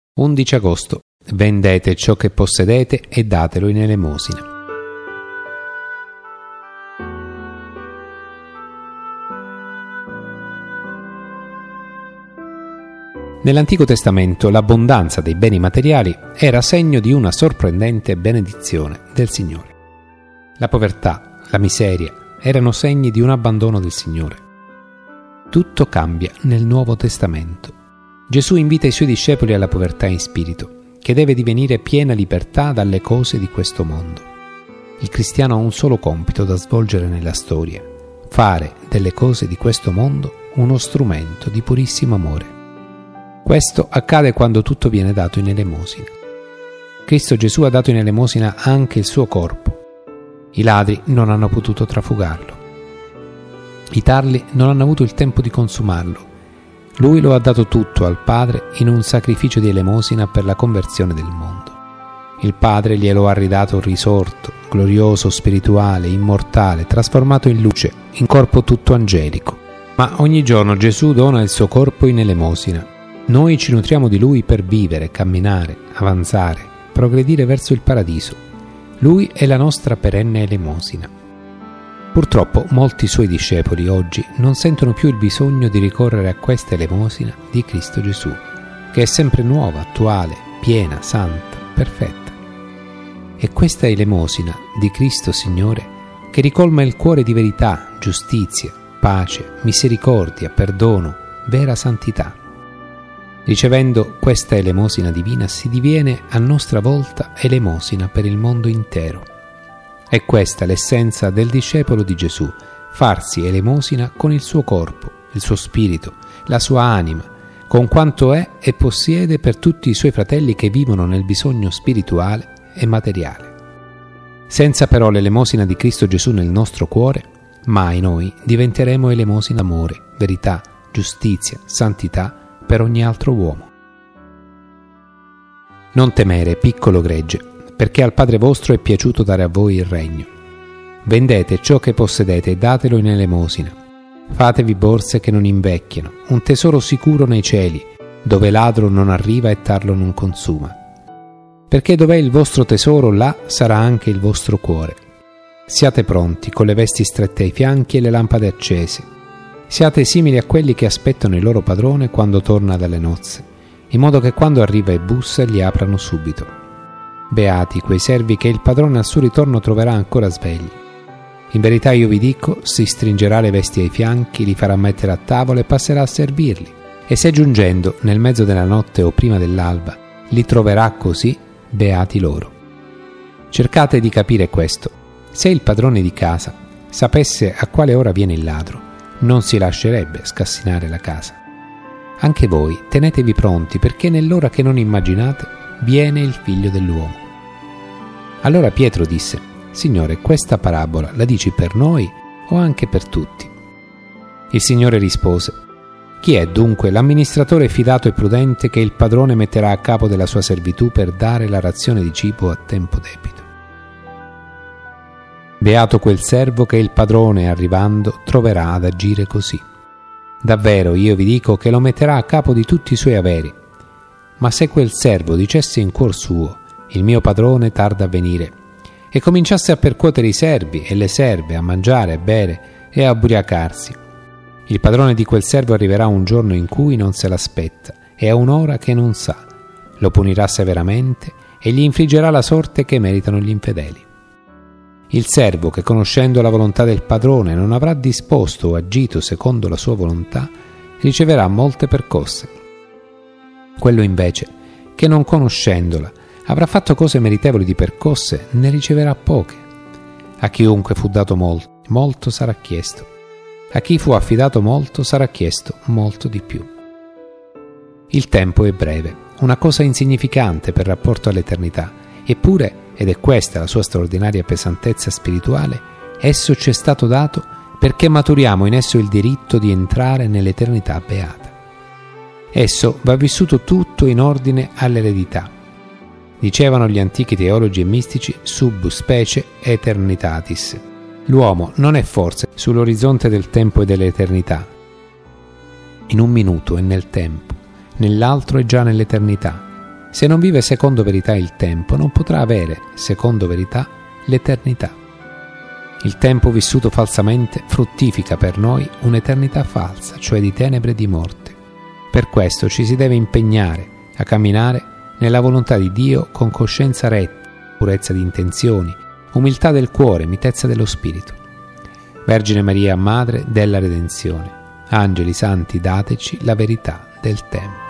11 agosto. Vendete ciò che possedete e datelo in elemosina. Nell'Antico Testamento l'abbondanza dei beni materiali era segno di una sorprendente benedizione del Signore. La povertà, la miseria erano segni di un abbandono del Signore. Tutto cambia nel Nuovo Testamento. Gesù invita i suoi discepoli alla povertà in spirito, che deve divenire piena libertà dalle cose di questo mondo. Il cristiano ha un solo compito da svolgere nella storia: fare delle cose di questo mondo uno strumento di purissimo amore. Questo accade quando tutto viene dato in elemosina. Cristo Gesù ha dato in elemosina anche il suo corpo. I ladri non hanno potuto trafugarlo. I tarli non hanno avuto il tempo di consumarlo. Lui lo ha dato tutto al Padre in un sacrificio di elemosina per la conversione del mondo. Il Padre glielo ha ridato risorto, glorioso, spirituale, immortale, trasformato in luce, in corpo tutto angelico. Ma ogni giorno Gesù dona il suo corpo in elemosina. Noi ci nutriamo di Lui per vivere, camminare, avanzare, progredire verso il paradiso. Lui è la nostra perenne elemosina. Purtroppo molti suoi discepoli oggi non sentono più il bisogno di ricorrere a questa elemosina di Cristo Gesù, che è sempre nuova, attuale, piena, santa, perfetta. È questa elemosina di Cristo Signore che ricolma il cuore di verità, giustizia, pace, misericordia, perdono, vera santità. Ricevendo questa elemosina divina si diviene a nostra volta elemosina per il mondo intero. È questa l'essenza del discepolo di Gesù: farsi elemosina con il suo corpo, il suo spirito, la sua anima, con quanto è e possiede per tutti i suoi fratelli che vivono nel bisogno spirituale e materiale. Senza però l'elemosina di Cristo Gesù nel nostro cuore, mai noi diventeremo elemosina d'amore, verità, giustizia, santità per ogni altro uomo. Non temere, piccolo gregge, perché al Padre vostro è piaciuto dare a voi il regno. Vendete ciò che possedete e datelo in elemosina. Fatevi borse che non invecchiano, un tesoro sicuro nei cieli, dove ladro non arriva e tarlo non consuma. Perché dov'è il vostro tesoro, là sarà anche il vostro cuore. Siate pronti, con le vesti strette ai fianchi e le lampade accese. Siate simili a quelli che aspettano il loro padrone quando torna dalle nozze, in modo che quando arriva e bussa gli aprano subito. Beati quei servi che il padrone al suo ritorno troverà ancora svegli. In verità io vi dico, si stringerà le vesti ai fianchi, li farà mettere a tavola e passerà a servirli. E se giungendo nel mezzo della notte o prima dell'alba li troverà così, beati loro. Cercate di capire questo: se il padrone di casa sapesse a quale ora viene il ladro, non si lascerebbe scassinare la casa. Anche voi tenetevi pronti, perché nell'ora che non immaginate viene il Figlio dell'uomo. Allora Pietro disse: Signore, questa parabola la dici per noi o anche per tutti? Il Signore rispose: Chi è dunque l'amministratore fidato e prudente che il padrone metterà a capo della sua servitù per dare la razione di cibo a tempo debito? Beato quel servo che il padrone, arrivando, troverà ad agire così. Davvero io vi dico che lo metterà a capo di tutti i suoi averi. Ma se quel servo dicesse in cuor suo: il mio padrone tarda a venire, e cominciasse a percuotere i servi e le serve, a mangiare, a bere e a ubriacarsi, il padrone di quel servo arriverà un giorno in cui non se l'aspetta e a un'ora che non sa, lo punirà severamente e gli infliggerà la sorte che meritano gli infedeli. Il servo che, conoscendo la volontà del padrone, non avrà disposto o agito secondo la sua volontà, riceverà molte percosse. Quello invece che, non conoscendola, avrà fatto cose meritevoli di percosse, ne riceverà poche. A chiunque fu dato molto, molto sarà chiesto. A chi fu affidato molto sarà chiesto molto di più. Il tempo è breve, una cosa insignificante per rapporto all'eternità, eppure, ed è questa la sua straordinaria pesantezza spirituale, esso ci è stato dato perché maturiamo in esso il diritto di entrare nell'eternità beata. Esso va vissuto tutto in ordine all'eredità. Dicevano gli antichi teologi e mistici: sub specie eternitatis. L'uomo non è forse sull'orizzonte del tempo e dell'eternità. In un minuto è nel tempo, nell'altro è già nell'eternità. Se non vive secondo verità il tempo, non potrà avere, secondo verità, l'eternità. Il tempo vissuto falsamente fruttifica per noi un'eternità falsa, cioè di tenebre e di morte. Per questo ci si deve impegnare a camminare nella volontà di Dio con coscienza retta, purezza di intenzioni, umiltà del cuore, mitezza dello spirito. Vergine Maria, Madre della Redenzione, angeli santi, dateci la verità del tempo.